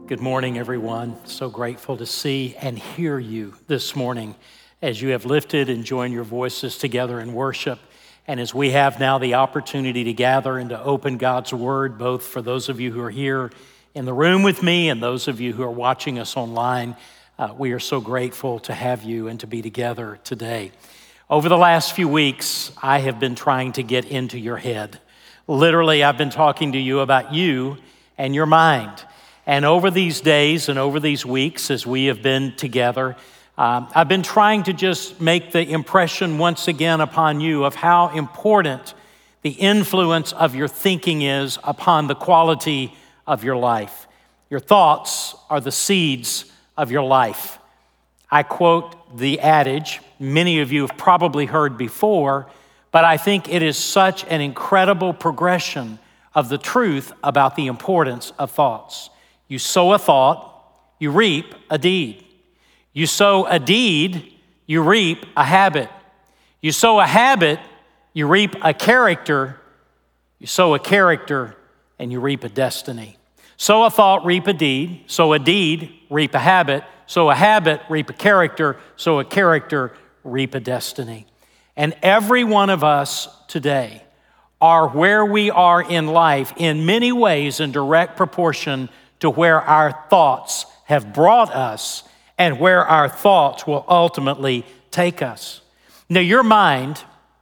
Good morning, everyone. So grateful to see and hear you this morning as you have lifted and joined your voices together in worship. And as we have now the opportunity to gather and to open God's Word, both for those of you who are here in the room with me and those of you who are watching us online, we are so grateful to have you and to be together today. Over the last few weeks, I have been trying to get into your head. Literally, I've been talking to you about you and your mind. And over these days and over these weeks, as we have been together, I've been trying to just make the impression once again upon you of how important the influence of your thinking is upon the quality of your life. Your thoughts are the seeds of your life. I quote the adage, many of you have probably heard before, but I think it is such an incredible progression of the truth about the importance of thoughts. You sow a thought, you reap a deed. You sow a deed, you reap a habit. You sow a habit, you reap a character. You sow a character, and you reap a destiny. Sow a thought, reap a deed. Sow a deed, reap a habit. Sow a habit, reap a character. Sow a character, reap a destiny. And every one of us today are where we are in life in many ways in direct proportion to where our thoughts have brought us and where our thoughts will ultimately take us. Now, your mind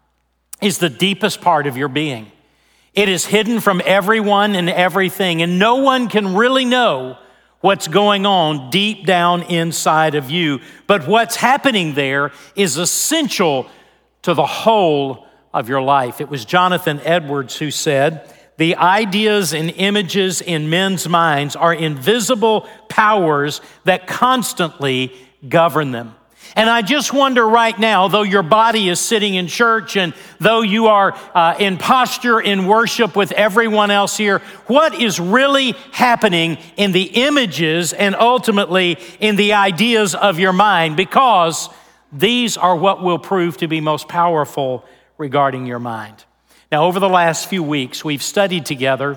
is the deepest part of your being. It is hidden from everyone and everything, and no one can really know what's going on deep down inside of you. But what's happening there is essential to the whole of your life. It was Jonathan Edwards who said, "The ideas and images in men's minds are invisible powers that constantly govern them." And I just wonder right now, though your body is sitting in church and though you are in posture in worship with everyone else here, what is really happening in the images and ultimately in the ideas of your mind? Because these are what will prove to be most powerful regarding your mind. Now, over the last few weeks, we've studied together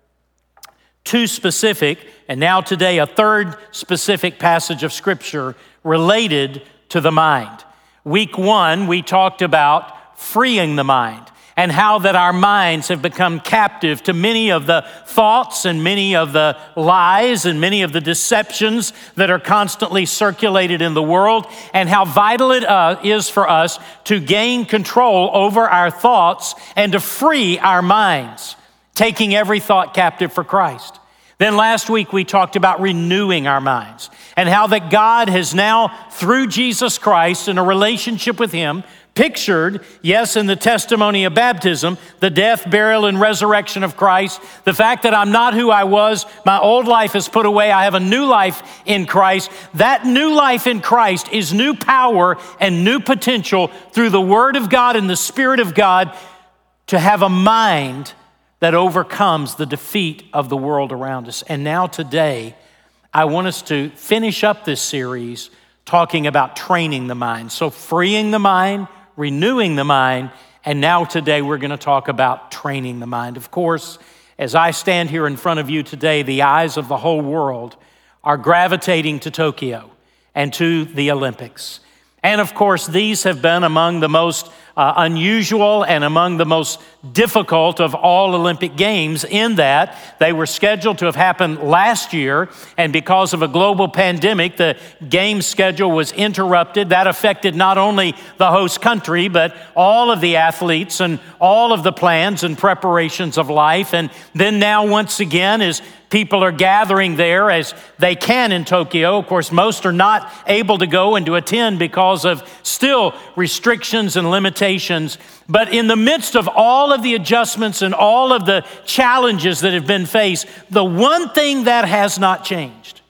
two specific, and now today a third specific passage of Scripture related to the mind. Week one, we talked about freeing the mind and how that our minds have become captive to many of the thoughts and many of the lies and many of the deceptions that are constantly circulated in the world, and how vital it is for us to gain control over our thoughts and to free our minds, taking every thought captive for Christ. Then last week we talked about renewing our minds and how that God has now, through Jesus Christ in a relationship with Him, pictured, yes, in the testimony of baptism, the death, burial, and resurrection of Christ, the fact that I'm not who I was, my old life is put away, I have a new life in Christ. That new life in Christ is new power and new potential through the Word of God and the Spirit of God to have a mind that overcomes the defeat of the world around us. And now today, I want us to finish up this series talking about training the mind. So freeing the mind, renewing the mind, and now today we're going to talk about training the mind. Of course, as I stand here in front of you today, the eyes of the whole world are gravitating to Tokyo and to the Olympics. And of course, these have been among the most unusual and among the most difficult of all Olympic Games in that they were scheduled to have happened last year, and because of a global pandemic, the game schedule was interrupted. That affected not only the host country, but all of the athletes and all of the plans and preparations of life. And then now, once again, as people are gathering there as they can in Tokyo. Of course, most are not able to go and to attend because of still restrictions and limitations. But in the midst of all of the adjustments and all of the challenges that have been faced, the one thing that has not changed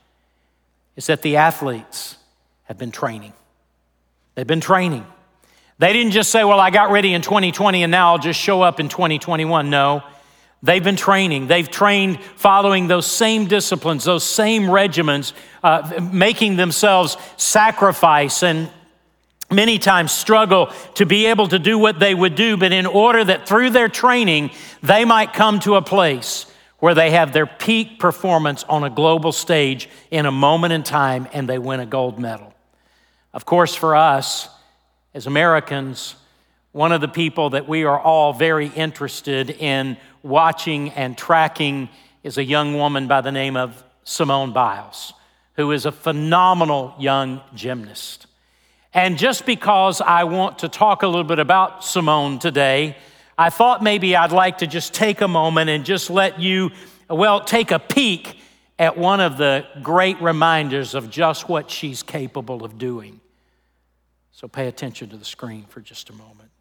is that the athletes have been training. They've been training. They didn't just say, well, I got ready in 2020 and now I'll just show up in 2021. No. They've been training. They've trained following those same disciplines, those same regimens, making themselves sacrifice and many times struggle to be able to do what they would do, but in order that through their training, they might come to a place where they have their peak performance on a global stage in a moment in time and they win a gold medal. Of course, for us as Americans, one of the people that we are all very interested in watching and tracking is a young woman by the name of Simone Biles, who is a phenomenal young gymnast. And just because I want to talk a little bit about Simone today, I thought maybe I'd like to just take a moment and just let you, take a peek at one of the great reminders of just what she's capable of doing. So pay attention to the screen for just a moment.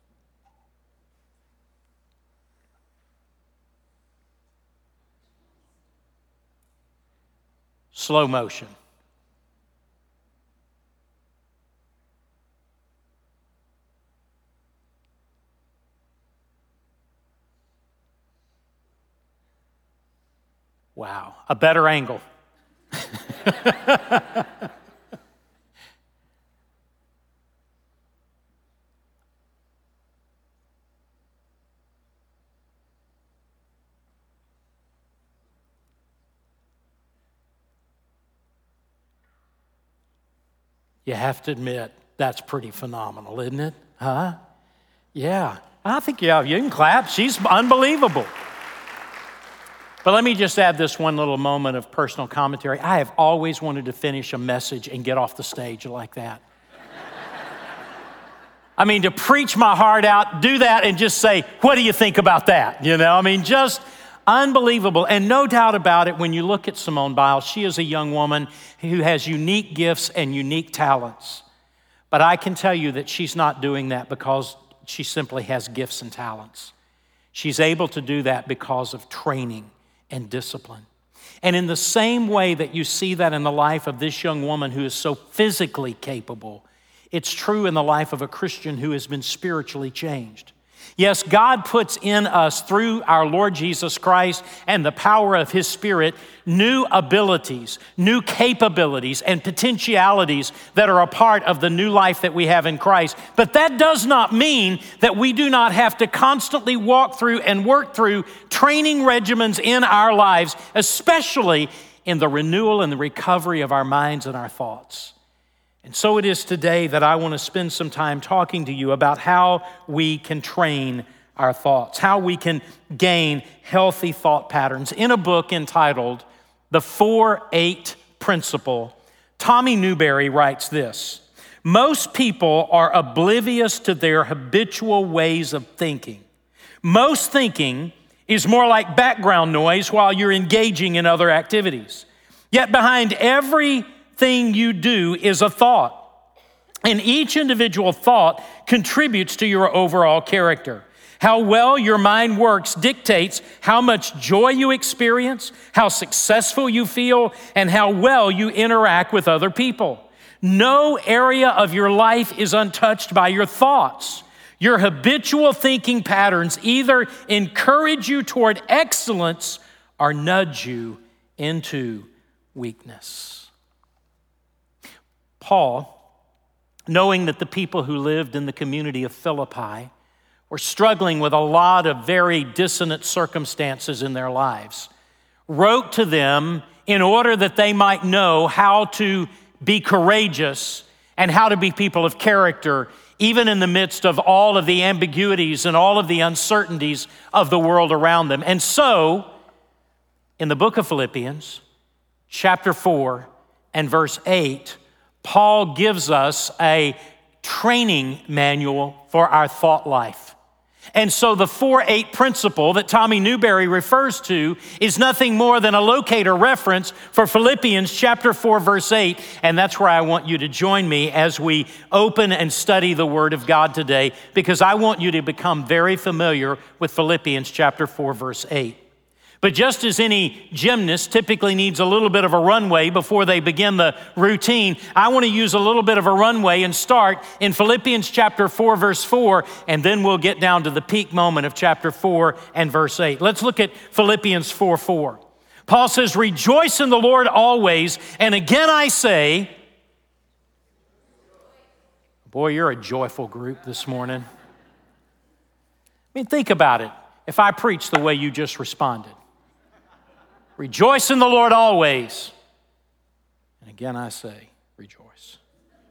Slow motion. Wow, a better angle. You have to admit, that's pretty phenomenal, isn't it? Huh? Yeah, I think you can clap. She's unbelievable. But let me just add this one little moment of personal commentary. I have always wanted to finish a message and get off the stage like that. I mean, to preach my heart out, do that and just say, what do you think about that? Just unbelievable. And no doubt about it, when you look at Simone Biles, she is a young woman who has unique gifts and unique talents. But I can tell you that she's not doing that because she simply has gifts and talents. She's able to do that because of training and discipline. And in the same way that you see that in the life of this young woman who is so physically capable, it's true in the life of a Christian who has been spiritually changed. Yes, God puts in us, through our Lord Jesus Christ and the power of His Spirit, new abilities, new capabilities, and potentialities that are a part of the new life that we have in Christ. But that does not mean that we do not have to constantly walk through and work through training regimens in our lives, especially in the renewal and the recovery of our minds and our thoughts. And so it is today that I want to spend some time talking to you about how we can train our thoughts, how we can gain healthy thought patterns. In a book entitled The 4-8 Principle, Tommy Newberry writes this: most people are oblivious to their habitual ways of thinking. Most thinking is more like background noise while you're engaging in other activities. Yet behind everything you do is a thought. And each individual thought contributes to your overall character. How well your mind works dictates how much joy you experience, how successful you feel, and how well you interact with other people. No area of your life is untouched by your thoughts. Your habitual thinking patterns either encourage you toward excellence or nudge you into weakness. Paul, knowing that the people who lived in the community of Philippi were struggling with a lot of very dissonant circumstances in their lives, wrote to them in order that they might know how to be courageous and how to be people of character, even in the midst of all of the ambiguities and all of the uncertainties of the world around them. And so, in the book of Philippians, chapter 4 and verse 8, Paul gives us a training manual for our thought life. And so the 4-8 principle that Tommy Newberry refers to is nothing more than a locator reference for Philippians chapter 4, verse 8. And that's where I want you to join me as we open and study the Word of God today, because I want you to become very familiar with Philippians chapter 4, verse 8. But just as any gymnast typically needs a little bit of a runway before they begin the routine, I want to use a little bit of a runway and start in Philippians chapter 4, verse 4, and then we'll get down to the peak moment of chapter 4 and verse 8. Let's look at Philippians 4:4. Paul says, "Rejoice in the Lord always, and again I say..." Boy, you're a joyful group this morning. I mean, think about it. If I preach the way you just responded, Rejoice in the Lord always. And again I say, rejoice.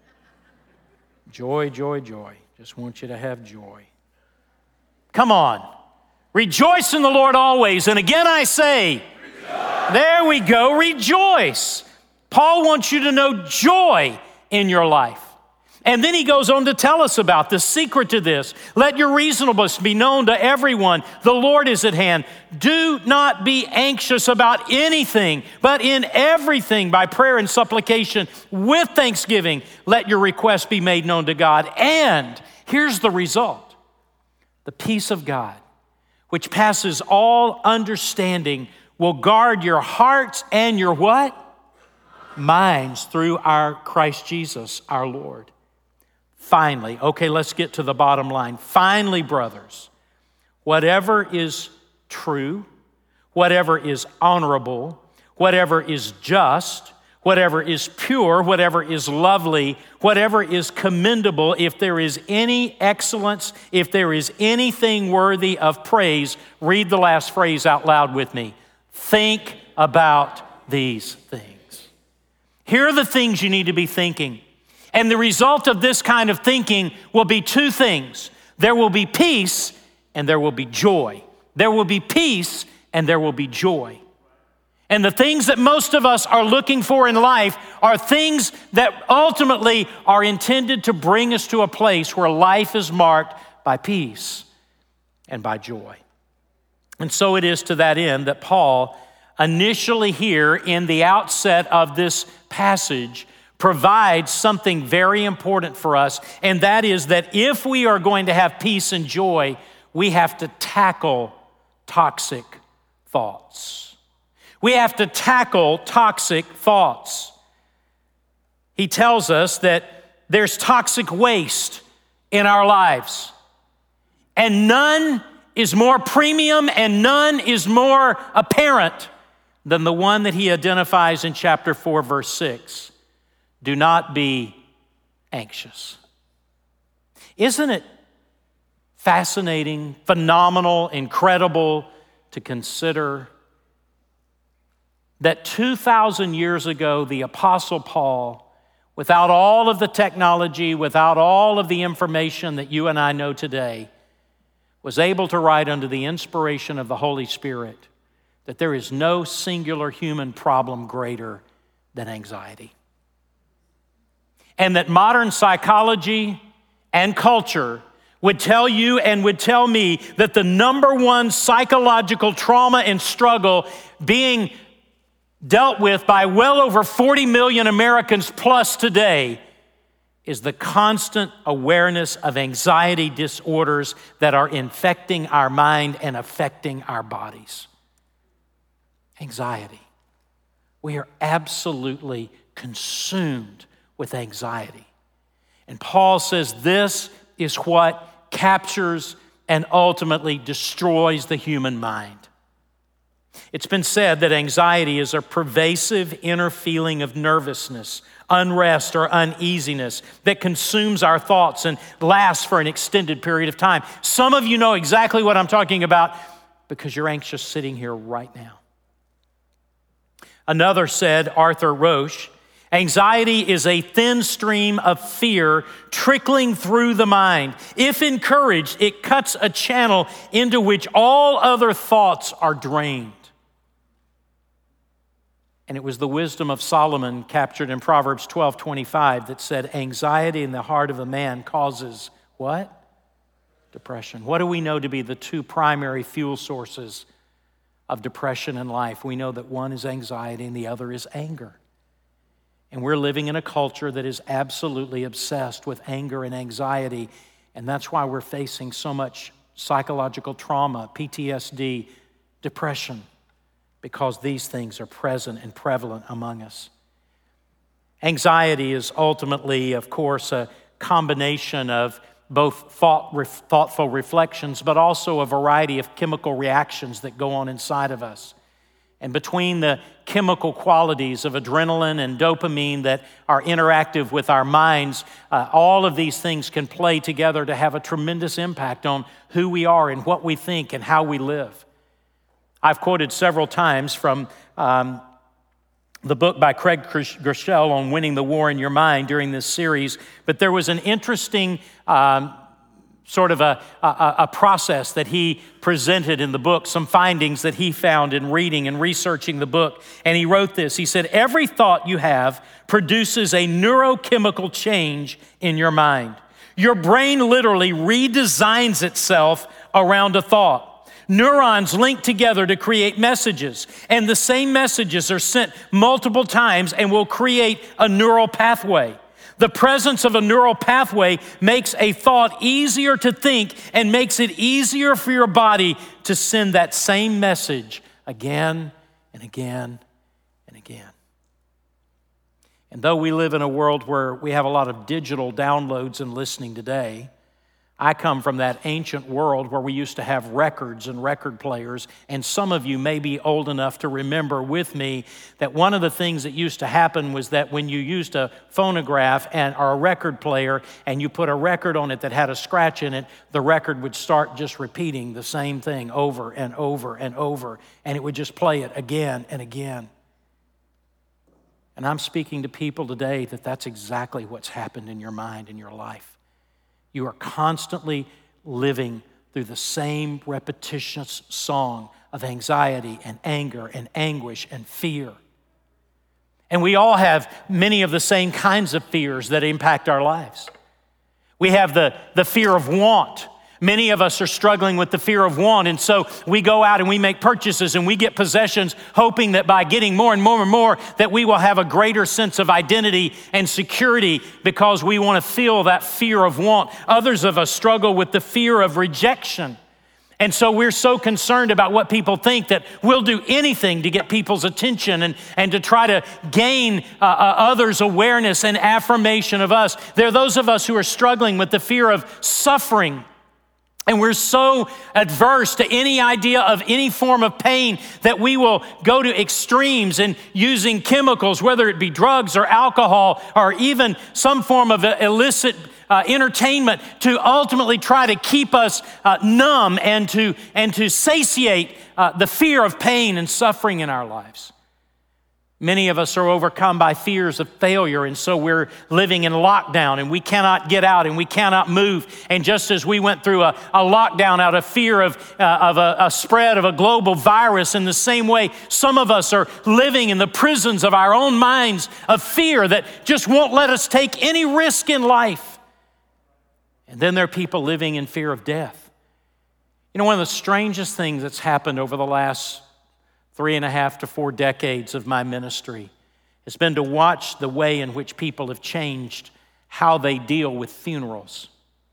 Joy, joy, joy. Just want you to have joy. Come on. Rejoice in the Lord always. And again I say, rejoice. There we go, rejoice. Paul wants you to know joy in your life. And then he goes on to tell us about the secret to this. Let your reasonableness be known to everyone. The Lord is at hand. Do not be anxious about anything, but in everything by prayer and supplication with thanksgiving, let your requests be made known to God. And here's the result. The peace of God, which passes all understanding, will guard your hearts and your what? Minds through our Christ Jesus, our Lord. Finally, okay, let's get to the bottom line. Finally, brothers, whatever is true, whatever is honorable, whatever is just, whatever is pure, whatever is lovely, whatever is commendable, if there is any excellence, if there is anything worthy of praise, read the last phrase out loud with me. Think about these things. Here are the things you need to be thinking. And the result of this kind of thinking will be two things. There will be peace and there will be joy. There will be peace and there will be joy. And the things that most of us are looking for in life are things that ultimately are intended to bring us to a place where life is marked by peace and by joy. And so it is to that end that Paul initially here in the outset of this passage provides something very important for us, and that is that if we are going to have peace and joy, we have to tackle toxic thoughts. We have to tackle toxic thoughts. He tells us that there's toxic waste in our lives, and none is more premium and none is more apparent than the one that he identifies in chapter 4, verse 6. Do not be anxious. Isn't it fascinating, phenomenal, incredible to consider that 2,000 years ago, the Apostle Paul, without all of the technology, without all of the information that you and I know today, was able to write under the inspiration of the Holy Spirit that there is no singular human problem greater than anxiety. And that modern psychology and culture would tell you and would tell me that the number one psychological trauma and struggle being dealt with by well over 40 million Americans plus today is the constant awareness of anxiety disorders that are infecting our mind and affecting our bodies. Anxiety. We are absolutely consumed with anxiety. And Paul says this is what captures and ultimately destroys the human mind. It's been said that anxiety is a pervasive inner feeling of nervousness, unrest, or uneasiness that consumes our thoughts and lasts for an extended period of time. Some of you know exactly what I'm talking about because you're anxious sitting here right now. Another said, Arthur Roche, anxiety is a thin stream of fear trickling through the mind. If encouraged, it cuts a channel into which all other thoughts are drained. And it was the wisdom of Solomon captured in Proverbs 12:25 that said, anxiety in the heart of a man causes what? Depression. What do we know to be the two primary fuel sources of depression in life? We know that one is anxiety and the other is anger. And we're living in a culture that is absolutely obsessed with anger and anxiety. And that's why we're facing so much psychological trauma, PTSD, depression, because these things are present and prevalent among us. Anxiety is ultimately, of course, a combination of both thoughtful reflections, but also a variety of chemical reactions that go on inside of us. And between the chemical qualities of adrenaline and dopamine that are interactive with our minds, all of these things can play together to have a tremendous impact on who we are and what we think and how we live. I've quoted several times from the book by Craig Groeschel on winning the war in your mind during this series, but there was an interesting sort of a process that he presented in the book, some findings that he found in reading and researching the book. And he wrote this. He said, every thought you have produces a neurochemical change in your mind. Your brain literally redesigns itself around a thought. Neurons link together to create messages, and the same messages are sent multiple times and will create a neural pathway. The presence of a neural pathway makes a thought easier to think and makes it easier for your body to send that same message again and again and again. And though we live in a world where we have a lot of digital downloads and listening today, I come from that ancient world where we used to have records and record players, and some of you may be old enough to remember with me that one of the things that used to happen was that when you used a phonograph or a record player and you put a record on it that had a scratch in it, the record would start just repeating the same thing over and over and over, and it would just play it again and again. And I'm speaking to people today that that's exactly what's happened in your mind, in your life. You are constantly living through the same repetitious song of anxiety and anger and anguish and fear. And we all have many of the same kinds of fears that impact our lives. We have the fear of want. Many of us are struggling with the fear of want, and so we go out and we make purchases and we get possessions, hoping that by getting more and more and more, that we will have a greater sense of identity and security because we want to feel that fear of want. Others of us struggle with the fear of rejection. And so we're so concerned about what people think that we'll do anything to get people's attention and to try to gain others' awareness and affirmation of us. There are those of us who are struggling with the fear of suffering. And we're so adverse to any idea of any form of pain that we will go to extremes in using chemicals, whether it be drugs or alcohol or even some form of illicit entertainment to ultimately try to keep us numb and to satiate the fear of pain and suffering in our lives. Many of us are overcome by fears of failure, and so we're living in lockdown, and we cannot get out, and we cannot move. And just as we went through a lockdown out of fear of a spread of a global virus, in the same way, some of us are living in the prisons of our own minds of fear that just won't let us take any risk in life. And then there are people living in fear of death. You know, one of the strangest things that's happened over the last 3.5 to 4 decades of my ministry has been to watch the way in which people have changed how they deal with funerals.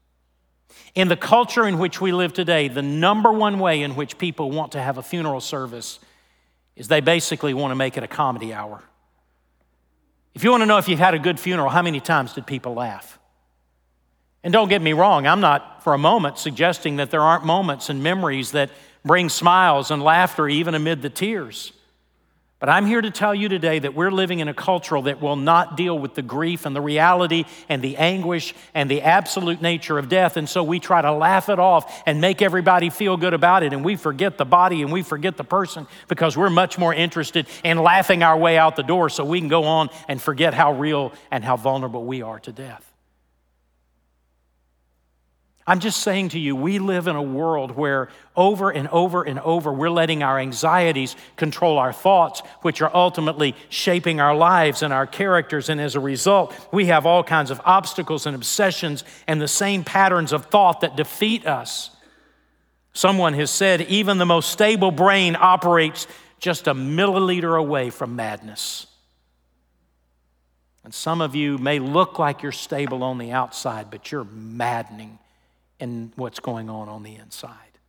In the culture in which we live today, the number one way in which people want to have a funeral service is they basically want to make it a comedy hour. If you want to know if you've had a good funeral, how many times did people laugh? And don't get me wrong, I'm not for a moment suggesting that there aren't moments and memories that bring smiles and laughter even amid the tears. But I'm here to tell you today that we're living in a culture that will not deal with the grief and the reality and the anguish and the absolute nature of death. And so we try to laugh it off and make everybody feel good about it. And we forget the body and we forget the person because we're much more interested in laughing our way out the door so we can go on and forget how real and how vulnerable we are to death. I'm just saying to you, we live in a world where over and over and over, we're letting our anxieties control our thoughts, which are ultimately shaping our lives and our characters. And as a result, we have all kinds of obstacles and obsessions and the same patterns of thought that defeat us. Someone has said, even the most stable brain operates just a milliliter away from madness. And some of you may look like you're stable on the outside, but you're maddening in what's going on the inside.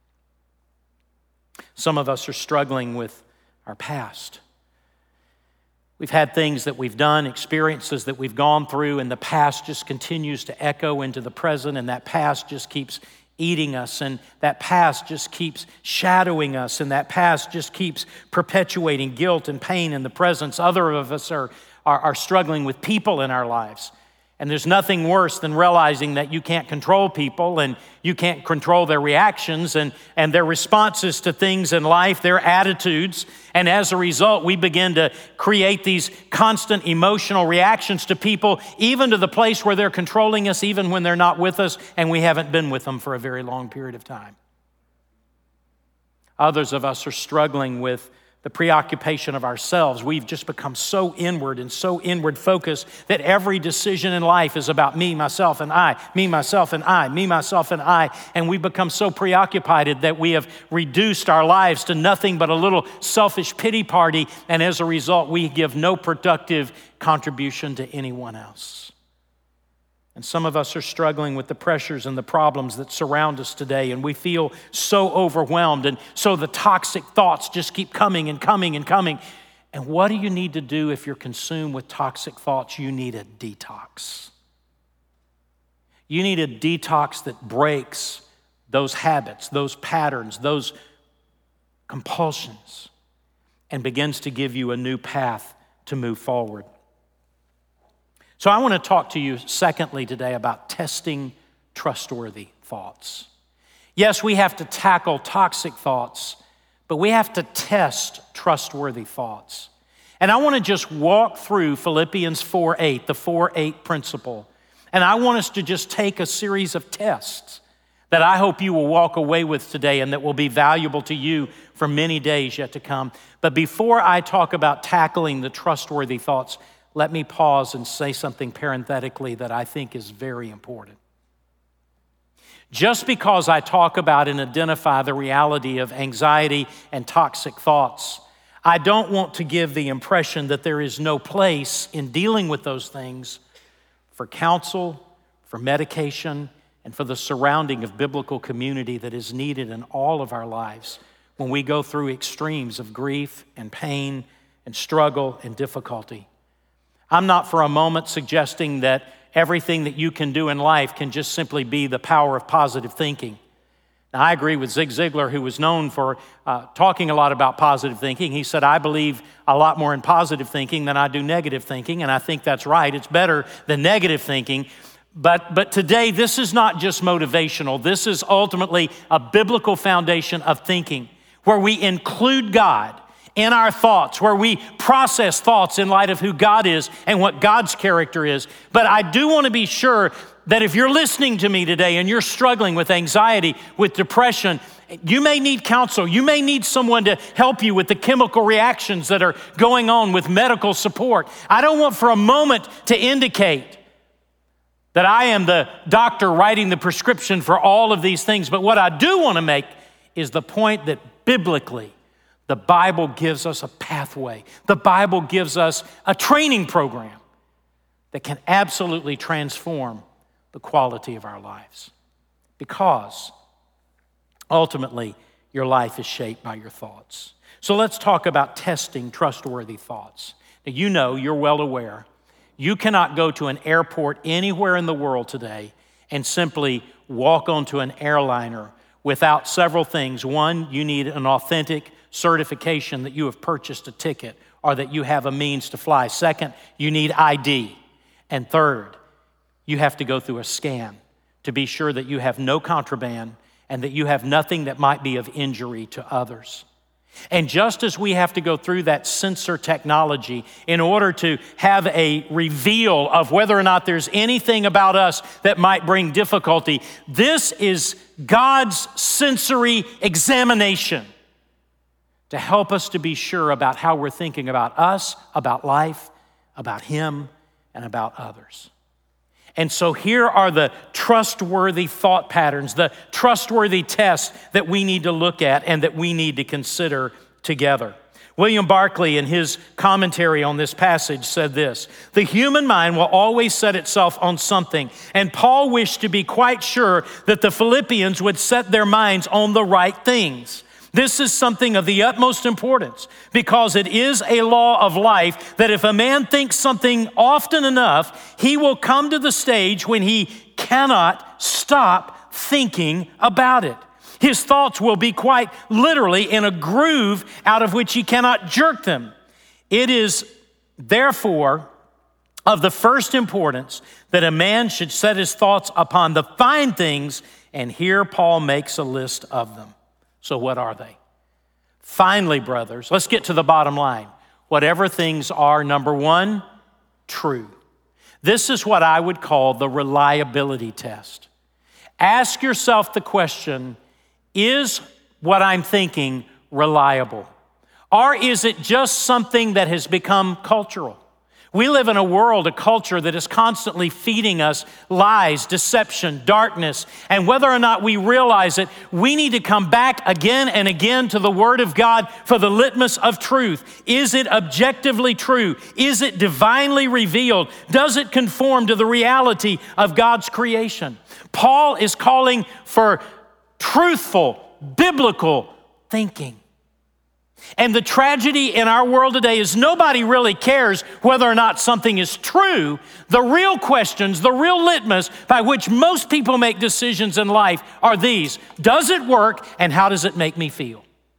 Some of us are struggling with our past. We've had things that we've done, experiences that we've gone through, and the past just continues to echo into the present, and that past just keeps eating us, and that past just keeps shadowing us, and that past just keeps perpetuating guilt and pain in the present. Other of us are struggling with people in our lives. And there's nothing worse than realizing that you can't control people and you can't control their reactions and their responses to things in life, their attitudes. And as a result, we begin to create these constant emotional reactions to people, even to the place where they're controlling us, even when they're not with us and we haven't been with them for a very long period of time. Others of us are struggling with the preoccupation of ourselves. We've just become so inward and so inward focused that every decision in life is about me, myself, and I, me, myself, and I, me, myself, and I. And we've become so preoccupied that we have reduced our lives to nothing but a little selfish pity party. And as a result, we give no productive contribution to anyone else. And some of us are struggling with the pressures and the problems that surround us today, and we feel so overwhelmed, and so the toxic thoughts just keep coming and coming and coming. And what do you need to do if you're consumed with toxic thoughts? You need a detox. You need a detox that breaks those habits, those patterns, those compulsions, and begins to give you a new path to move forward. So I want to talk to you, secondly, today about testing trustworthy thoughts. Yes, we have to tackle toxic thoughts, but we have to test trustworthy thoughts. And I want to just walk through Philippians 4:8, the 4:8 principle. And I want us to just take a series of tests that I hope you will walk away with today and that will be valuable to you for many days yet to come. But before I talk about tackling the trustworthy thoughts, let me pause and say something parenthetically that I think is very important. Just because I talk about and identify the reality of anxiety and toxic thoughts, I don't want to give the impression that there is no place in dealing with those things for counsel, for medication, and for the surrounding of biblical community that is needed in all of our lives when we go through extremes of grief and pain and struggle and difficulty. I'm not for a moment suggesting that everything that you can do in life can just simply be the power of positive thinking. Now, I agree with Zig Ziglar, who was known for talking a lot about positive thinking. He said, I believe a lot more in positive thinking than I do negative thinking, and I think that's right. It's better than negative thinking. But today, this is not just motivational. This is ultimately a biblical foundation of thinking where we include God in our thoughts, where we process thoughts in light of who God is and what God's character is. But I do want to be sure that if you're listening to me today and you're struggling with anxiety, with depression, you may need counsel. You may need someone to help you with the chemical reactions that are going on with medical support. I don't want for a moment to indicate that I am the doctor writing the prescription for all of these things. But what I do want to make is the point that biblically, the Bible gives us a pathway. The Bible gives us a training program that can absolutely transform the quality of our lives. Because ultimately, your life is shaped by your thoughts. So let's talk about testing trustworthy thoughts. Now, you know, you're well aware, you cannot go to an airport anywhere in the world today and simply walk onto an airliner without several things. One, you need an authentic certification that you have purchased a ticket or that you have a means to fly. Second, you need ID. And third, you have to go through a scan to be sure that you have no contraband and that you have nothing that might be of injury to others. And just as we have to go through that sensor technology in order to have a reveal of whether or not there's anything about us that might bring difficulty, this is God's sensory examination to help us to be sure about how we're thinking about us, about life, about Him, and about others. And so here are the trustworthy thought patterns, the trustworthy tests that we need to look at and that we need to consider together. William Barclay, in his commentary on this passage, said this: the human mind will always set itself on something, and Paul wished to be quite sure that the Philippians would set their minds on the right things. This is something of the utmost importance because it is a law of life that if a man thinks something often enough, he will come to the stage when he cannot stop thinking about it. His thoughts will be quite literally in a groove out of which he cannot jerk them. It is therefore of the first importance that a man should set his thoughts upon the fine things, and here Paul makes a list of them. So what are they? Finally, brothers, let's get to the bottom line. Whatever things are, number one, true. This is what I would call the reliability test. Ask yourself the question, is what I'm thinking reliable? Or is it just something that has become cultural? We live in a world, a culture that is constantly feeding us lies, deception, darkness, and whether or not we realize it, we need to come back again and again to the Word of God for the litmus of truth. Is it objectively true? Is it divinely revealed? Does it conform to the reality of God's creation? Paul is calling for truthful, biblical thinking. And the tragedy in our world today is nobody really cares whether or not something is true. The real questions, the real litmus by which most people make decisions in life are these. Does it work, and how does it make me feel?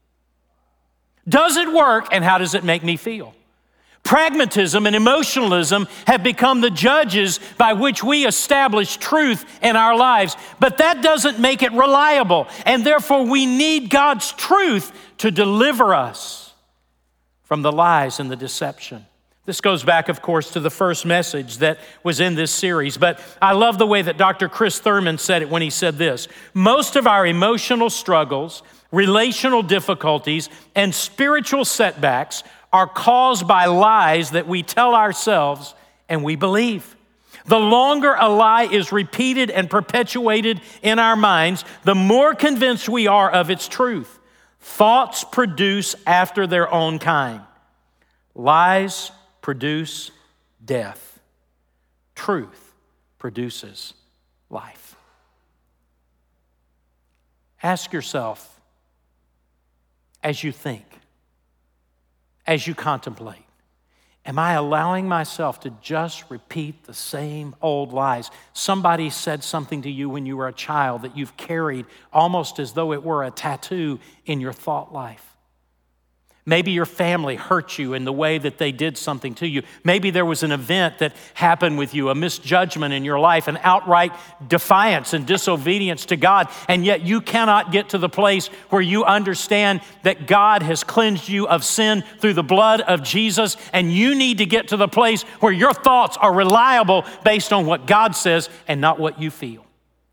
Does it work, and how does it make me feel? Pragmatism and emotionalism have become the judges by which we establish truth in our lives, but that doesn't make it reliable, and therefore we need God's truth to deliver us from the lies and the deception. This goes back, of course, to the first message that was in this series, but I love the way that Dr. Chris Thurman said it when he said this: most of our emotional struggles, relational difficulties, and spiritual setbacks are caused by lies that we tell ourselves and we believe. The longer a lie is repeated and perpetuated in our minds, the more convinced we are of its truth. Thoughts produce after their own kind. Lies produce death. Truth produces life. Ask yourself, as you think, as you contemplate, am I allowing myself to just repeat the same old lies? Somebody said something to you when you were a child that you've carried almost as though it were a tattoo in your thought life. Maybe your family hurt you in the way that they did something to you. Maybe there was an event that happened with you, a misjudgment in your life, an outright defiance and disobedience to God, and yet you cannot get to the place where you understand that God has cleansed you of sin through the blood of Jesus, and you need to get to the place where your thoughts are reliable based on what God says and not what you feel.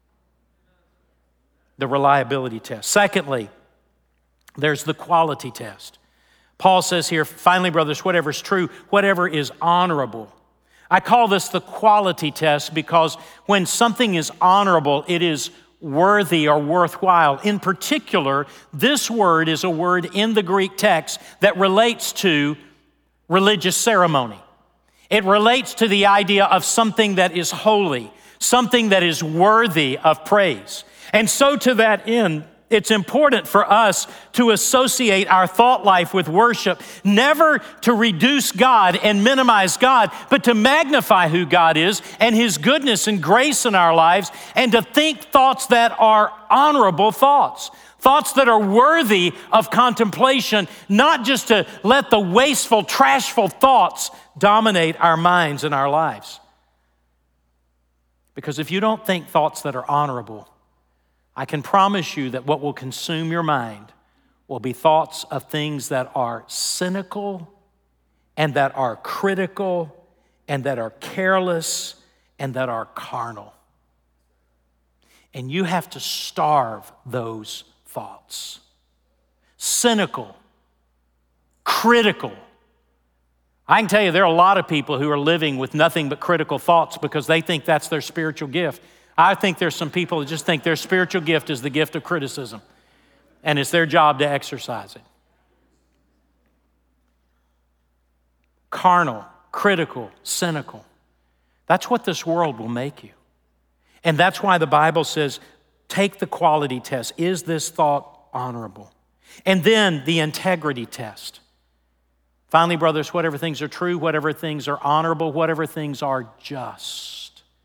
The reliability test. Secondly, there's the quality test. Paul says here, finally, brothers, whatever is true, whatever is honorable. I call this the quality test because when something is honorable, it is worthy or worthwhile. In particular, this word is a word in the Greek text that relates to religious ceremony. It relates to the idea of something that is holy, something that is worthy of praise. And so to that end, it's important for us to associate our thought life with worship, never to reduce God and minimize God, but to magnify who God is and His goodness and grace in our lives, and to think thoughts that are honorable thoughts, thoughts that are worthy of contemplation, not just to let the wasteful, trashful thoughts dominate our minds and our lives. Because if you don't think thoughts that are honorable, I can promise you that what will consume your mind will be thoughts of things that are cynical and that are critical and that are careless and that are carnal. And you have to starve those thoughts. Cynical, critical. I can tell you there are a lot of people who are living with nothing but critical thoughts because they think that's their spiritual gift. I think there's some people that just think their spiritual gift is the gift of criticism, and it's their job to exercise it. Carnal, critical, cynical. That's what this world will make you. And that's why the Bible says, take the quality test. Is this thought honorable? And then the integrity test. Finally, brothers, whatever things are true, whatever things are honorable, whatever things are just.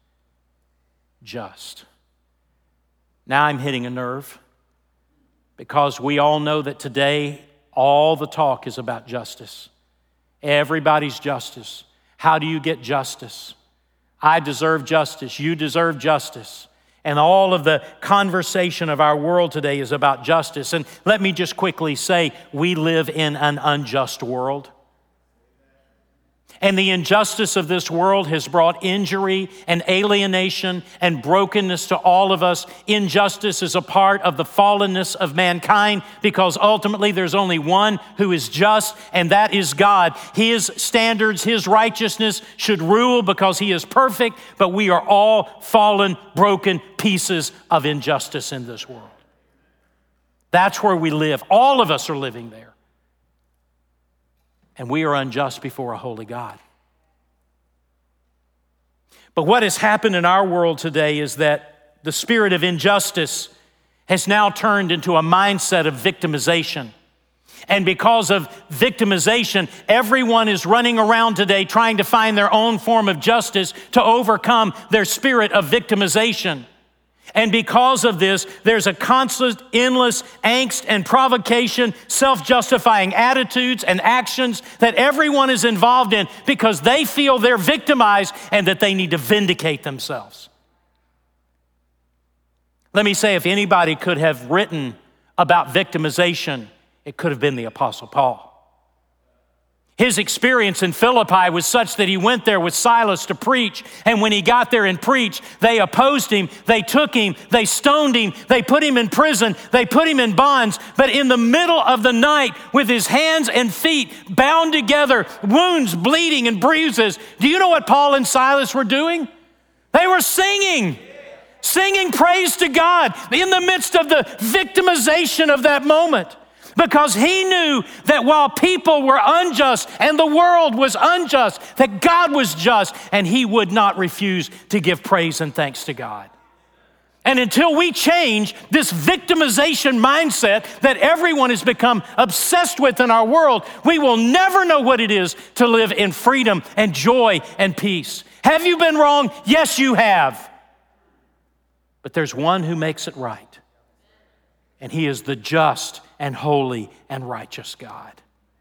Now I'm hitting a nerve because we all know that today all the talk is about justice. Everybody's justice. How do you get justice? I deserve justice. You deserve justice. And all of the conversation of our world today is about justice. And let me just quickly say, we live in an unjust world. And the injustice of this world has brought injury and alienation and brokenness to all of us. Injustice is a part of the fallenness of mankind because ultimately there's only one who is just, and that is God. His standards, His righteousness should rule because He is perfect, but we are all fallen, broken pieces of injustice in this world. That's where we live. All of us are living there. And we are unjust before a holy God. But what has happened in our world today is that the spirit of injustice has now turned into a mindset of victimization. And because of victimization, everyone is running around today trying to find their own form of justice to overcome their spirit of victimization. And because of this, there's a constant, endless angst and provocation, self-justifying attitudes and actions that everyone is involved in because they feel they're victimized and that they need to vindicate themselves. Let me say, if anybody could have written about victimization, it could have been the Apostle Paul. His experience in Philippi was such that he went there with Silas to preach. And when he got there and preached, they opposed him, they took him, they stoned him, they put him in prison, they put him in bonds. But in the middle of the night, with his hands and feet bound together, wounds bleeding and bruises, do you know what Paul and Silas were doing? They were singing praise to God in the midst of the victimization of that moment. Because he knew that while people were unjust and the world was unjust, that God was just and he would not refuse to give praise and thanks to God. And until we change this victimization mindset that everyone has become obsessed with in our world, we will never know what it is to live in freedom and joy and peace. Have you been wrong? Yes, you have. But there's one who makes it right. And he is the just and holy and righteous God.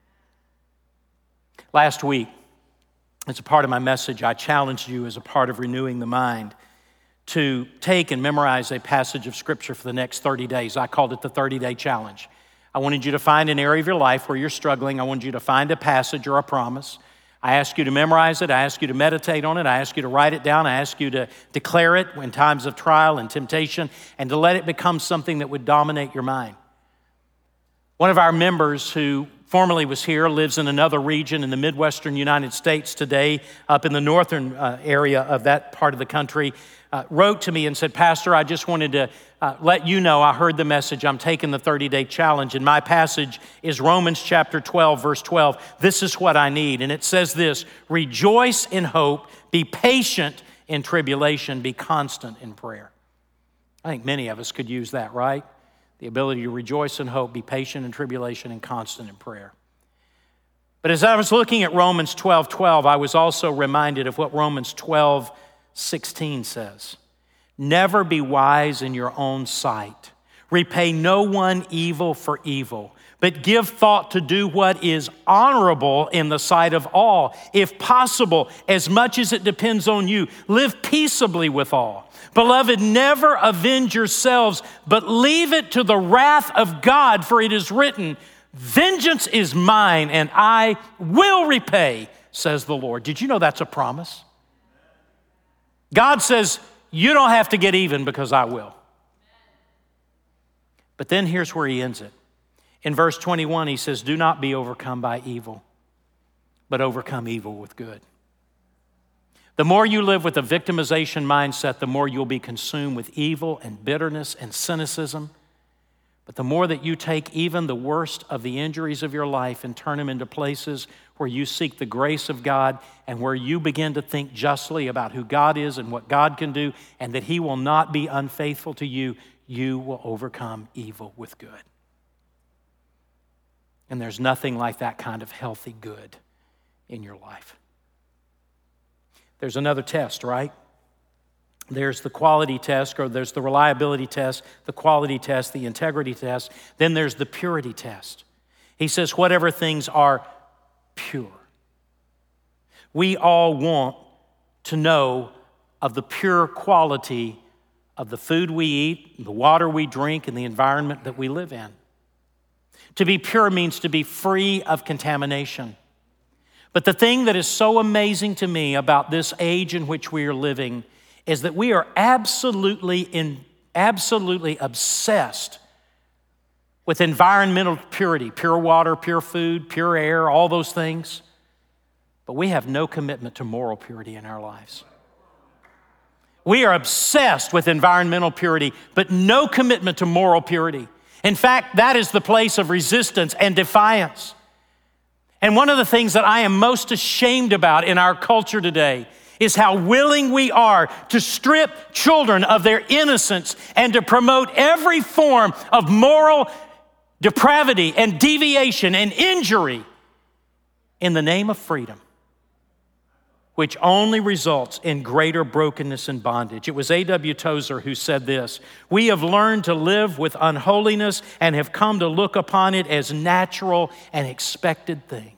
Last week, as a part of my message, I challenged you as a part of renewing the mind to take and memorize a passage of Scripture for the next 30 days. I called it the 30-day challenge. I wanted you to find an area of your life where you're struggling. I wanted you to find a passage or a promise. I ask you to memorize it. I ask you to meditate on it. I ask you to write it down. I ask you to declare it in times of trial and temptation and to let it become something that would dominate your mind. One of our members who formerly was here lives in another region in the Midwestern United States today, up in the northern area of that part of the country, wrote to me and said, Pastor, I just wanted to let you know I heard the message. I'm taking the 30-day challenge. And my passage is Romans chapter 12, verse 12. This is what I need. And it says this, rejoice in hope, be patient in tribulation, be constant in prayer. I think many of us could use that, right? The ability to rejoice in hope, be patient in tribulation, and constant in prayer. But as I was looking at Romans 12:12, I was also reminded of what Romans 12:16 says. Never be wise in your own sight. Repay no one evil for evil, but give thought to do what is honorable in the sight of all. If possible, as much as it depends on you, live peaceably with all. Beloved, never avenge yourselves, but leave it to the wrath of God, for it is written, vengeance is mine, and I will repay, says the Lord. Did you know that's a promise? God says, you don't have to get even because I will. But then here's where he ends it. In verse 21, he says, do not be overcome by evil, but overcome evil with good. The more you live with a victimization mindset, the more you'll be consumed with evil and bitterness and cynicism. But the more that you take even the worst of the injuries of your life and turn them into places where you seek the grace of God and where you begin to think justly about who God is and what God can do and that he will not be unfaithful to you, you will overcome evil with good. And there's nothing like that kind of healthy good in your life. There's another test, right? There's the quality test, or there's the reliability test, the quality test, the integrity test. Then there's the purity test. He says, whatever things are pure, we all want to know of the pure quality of the food we eat, the water we drink, and the environment that we live in. To be pure means to be free of contamination. But the thing that is so amazing to me about this age in which we are living is that we are absolutely obsessed with environmental purity, pure water, pure food, pure air, all those things. But we have no commitment to moral purity in our lives. We are obsessed with environmental purity, but no commitment to moral purity. In fact, that is the place of resistance and defiance. And one of the things that I am most ashamed about in our culture today is how willing we are to strip children of their innocence and to promote every form of moral depravity and deviation and injury in the name of freedom, which only results in greater brokenness and bondage. It was A.W. Tozer who said this: "We have learned to live with unholiness and have come to look upon it as natural and expected thing."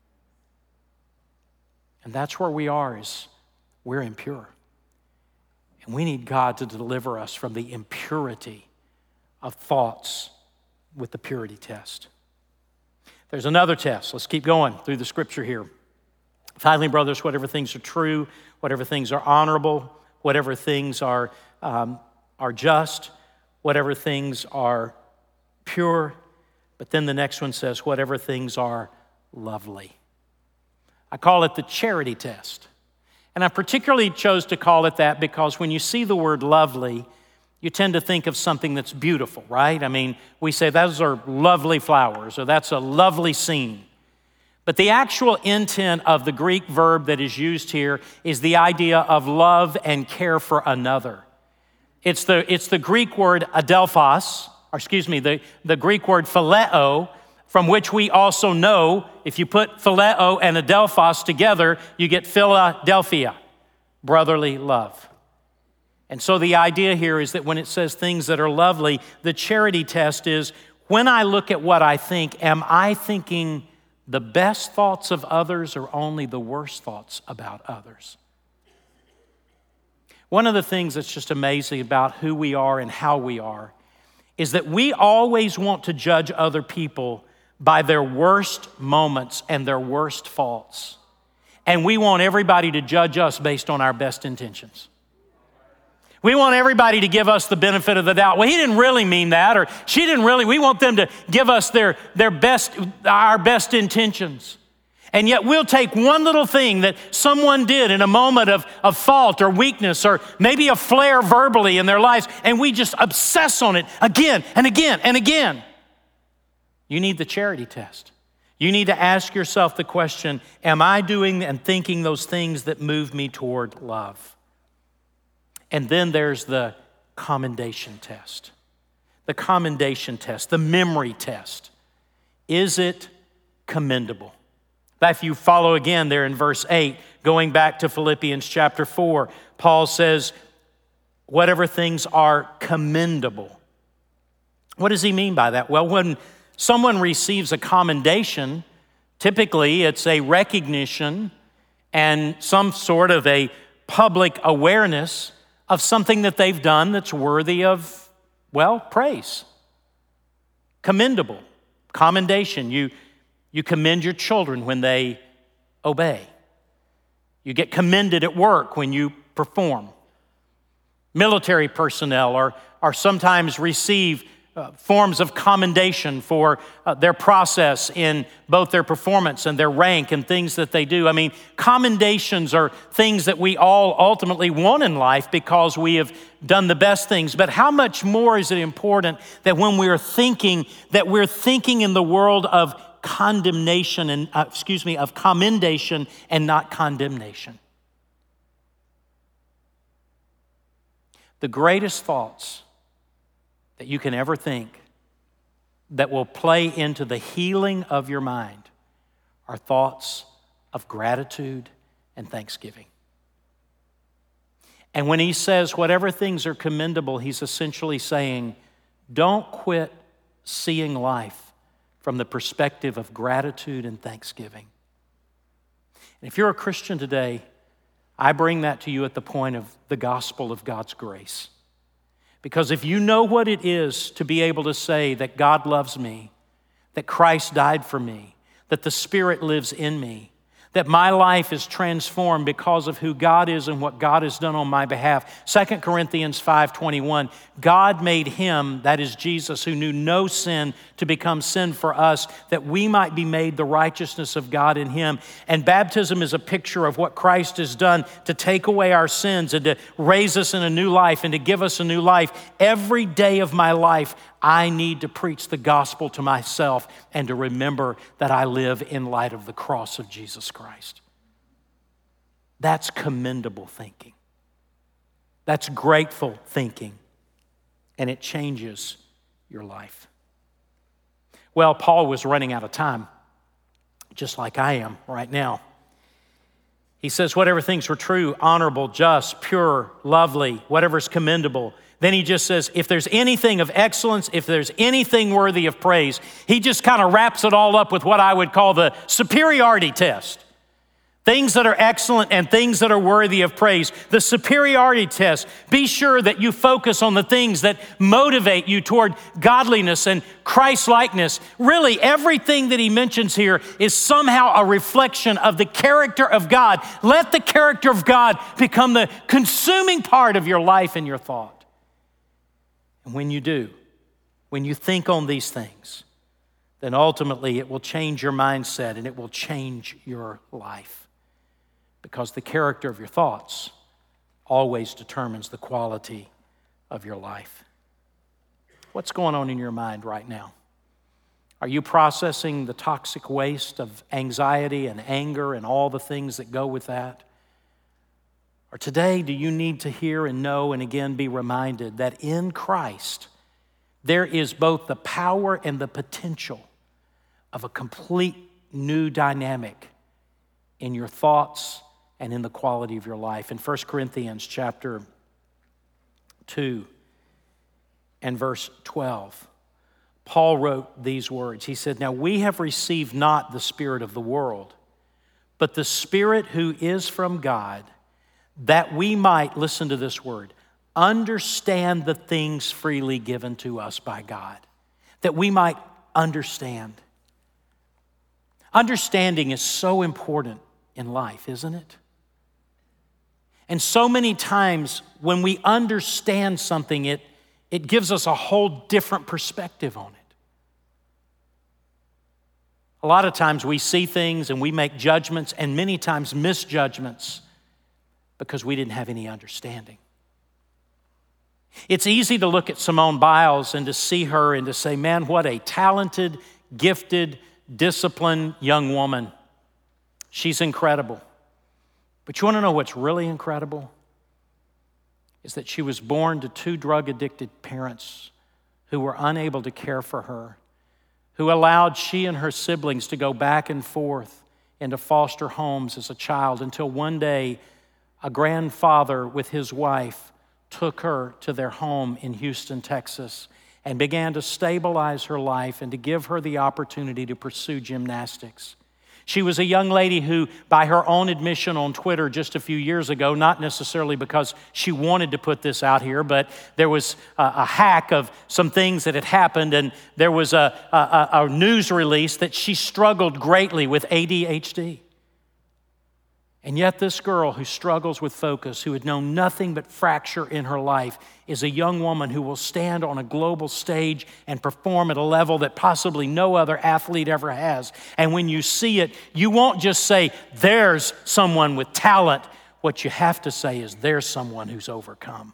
And that's where we are, is we're impure. And we need God to deliver us from the impurity of thoughts with the purity test. There's another test. Let's keep going through the scripture here. Finally, brothers, whatever things are true, whatever things are honorable, whatever things are just, whatever things are pure. But then the next one says, whatever things are lovely. I call it the charity test. And I particularly chose to call it that because when you see the word lovely, you tend to think of something that's beautiful, right? I mean, we say those are lovely flowers, or that's a lovely scene. But the actual intent of the Greek verb that is used here is the idea of love and care for another. It's the Greek word adelphos, the Greek word phileo, from which we also know if you put phileo and adelphos together, you get Philadelphia, brotherly love. And so the idea here is that when it says things that are lovely, the charity test is, when I look at what I think, am I thinking the best thoughts of others or only the worst thoughts about others? One of the things that's just amazing about who we are and how we are is that we always want to judge other people by their worst moments and their worst faults. And we want everybody to judge us based on our best intentions. We want everybody to give us the benefit of the doubt. Well, he didn't really mean that, or she didn't really. We want them to give us our best intentions. And yet we'll take one little thing that someone did in a moment of fault or weakness, or maybe a flare verbally in their lives, and we just obsess on it again and again and again. You need the charity test. You need to ask yourself the question, am I doing and thinking those things that move me toward love? And then there's the commendation test. The commendation test, the memory test. Is it commendable? If you follow again there in verse 8, going back to Philippians chapter 4, Paul says, whatever things are commendable. What does he mean by that? Well, when someone receives a commendation, typically it's a recognition and some sort of a public awareness of something that they've done that's worthy of, praise. Commendable. Commendation. You commend your children when they obey. You get commended at work when you perform. Military personnel are sometimes receive forms of commendation for their process in both their performance and their rank and things that they do. I mean, commendations are things that we all ultimately want in life because we have done the best things. But how much more is it important that when we're thinking in the world of condemnation and, of commendation and not condemnation? The greatest thoughts that you can ever think that will play into the healing of your mind are thoughts of gratitude and thanksgiving. And when he says whatever things are commendable, he's essentially saying, don't quit seeing life from the perspective of gratitude and thanksgiving. And if you're a Christian today, I bring that to you at the point of the gospel of God's grace. Because if you know what it is to be able to say that God loves me, that Christ died for me, that the Spirit lives in me, that my life is transformed because of who God is and what God has done on my behalf. 2 Corinthians 5:21, God made him, that is Jesus, who knew no sin, to become sin for us, that we might be made the righteousness of God in him. And baptism is a picture of what Christ has done to take away our sins and to raise us in a new life and to give us a new life. Every day of my life, I need to preach the gospel to myself and to remember that I live in light of the cross of Jesus Christ. That's commendable thinking. That's grateful thinking. And it changes your life. Well, Paul was running out of time, just like I am right now. He says, whatever things were true, honorable, just, pure, lovely, whatever's commendable. Then he just says, if there's anything of excellence, if there's anything worthy of praise, he just kind of wraps it all up with what I would call the superiority test. Things that are excellent and things that are worthy of praise. The superiority test. Be sure that you focus on the things that motivate you toward godliness and Christ-likeness. Really, everything that he mentions here is somehow a reflection of the character of God. Let the character of God become the consuming part of your life and your thought. And when you do, when you think on these things, then ultimately it will change your mindset and it will change your life. Because the character of your thoughts always determines the quality of your life. What's going on in your mind right now? Are you processing the toxic waste of anxiety and anger and all the things that go with that? Or today, do you need to hear and know and again be reminded that in Christ, there is both the power and the potential of a complete new dynamic in your thoughts and in the quality of your life. In 1 Corinthians chapter 2 and verse 12, Paul wrote these words. He said, now we have received not the spirit of the world, but the Spirit who is from God, that we might, listen to this word, understand the things freely given to us by God. That we might understand. Understanding is so important in life, isn't it? And so many times when we understand something, it gives us a whole different perspective on it. A lot of times we see things and we make judgments and many times misjudgments because we didn't have any understanding. It's easy to look at Simone Biles and to see her and to say, man, what a talented, gifted, disciplined young woman. She's incredible. But you want to know what's really incredible? Is that she was born to two drug-addicted parents who were unable to care for her, who allowed she and her siblings to go back and forth into foster homes as a child until one day a grandfather with his wife took her to their home in Houston, Texas, and began to stabilize her life and to give her the opportunity to pursue gymnastics. She was a young lady who, by her own admission on Twitter just a few years ago, not necessarily because she wanted to put this out here, but there was a hack of some things that had happened, and there was a news release that she struggled greatly with ADHD. And yet this girl who struggles with focus, who had known nothing but fracture in her life, is a young woman who will stand on a global stage and perform at a level that possibly no other athlete ever has. And when you see it, you won't just say, there's someone with talent. What you have to say is, there's someone who's overcome.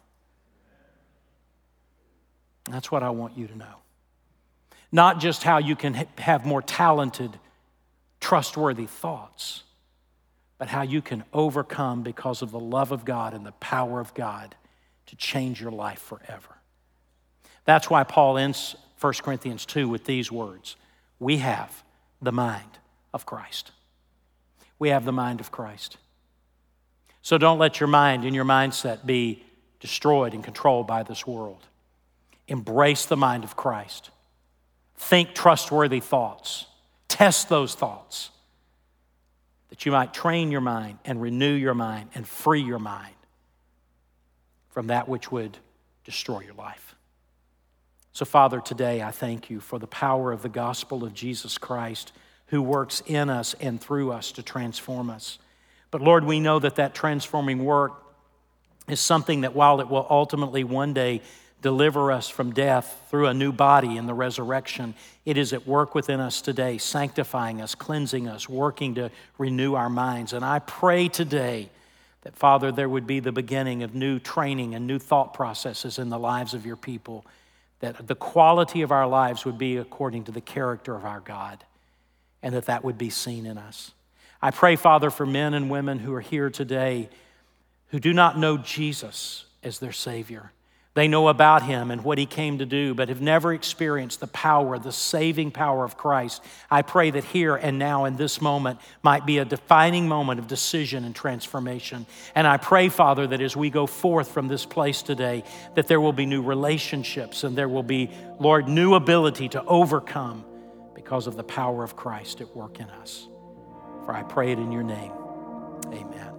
And that's what I want you to know. Not just how you can have more talented, trustworthy thoughts, but how you can overcome because of the love of God and the power of God to change your life forever. That's why Paul ends 1 Corinthians 2 with these words. We have the mind of Christ. We have the mind of Christ. So don't let your mind and your mindset be destroyed and controlled by this world. Embrace the mind of Christ. Think trustworthy thoughts. Test those thoughts. that you might train your mind and renew your mind and free your mind from that which would destroy your life. So, Father, today I thank you for the power of the gospel of Jesus Christ, who works in us and through us to transform us. But Lord, we know that that transforming work is something that, while it will ultimately one day deliver us from death through a new body in the resurrection, it is at work within us today, sanctifying us, cleansing us, working to renew our minds. And I pray today that, Father, there would be the beginning of new training and new thought processes in the lives of your people, that the quality of our lives would be according to the character of our God, and that would be seen in us. I pray, Father, for men and women who are here today who do not know Jesus as their Savior. They know about him and what he came to do, but have never experienced the power, the saving power of Christ. I pray that here and now in this moment might be a defining moment of decision and transformation. And I pray, Father, that as we go forth from this place today, that there will be new relationships and there will be, Lord, new ability to overcome because of the power of Christ at work in us. For I pray it in your name. Amen.